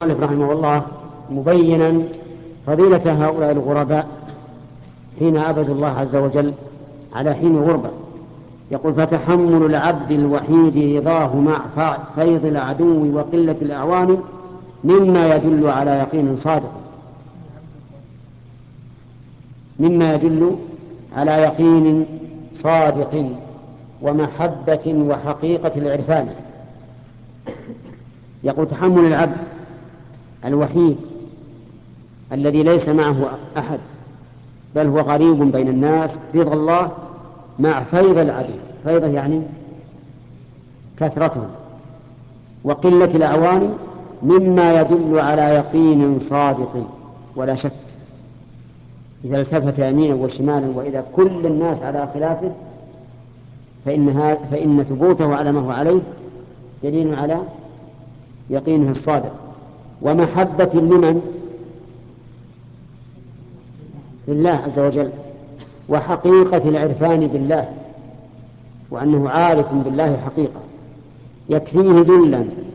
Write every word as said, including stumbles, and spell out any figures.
المؤلف رحمه الله مبينا فضيلة هؤلاء الغرباء حين عبدوا الله عز وجل على حين غربة. يقول: فتحمل العبد الوحيد رضاه مع فيض العدو وقلة الأعوان مما يدل على يقين صادق مما يدل على يقين صادق ومحبة وحقيقة العرفان. يقول: تحمل العبد الوحيد الذي ليس معه أحد بل هو غريب بين الناس رضا الله مع فيض العدو، فيضه يعني كثرته، وقلة الأعوان مما يدل على يقين صادق ولا شك. إذا التفت يمينا وشمالا وإذا كل الناس على خلافه فإن, فإن ثبوته على ما هو عليه دليل على يقينه الصادق. ومحبة لمن؟ لله عز وجل، وحقيقة العرفان بالله، وأنه عارف بالله حقيقة يكفيه دلا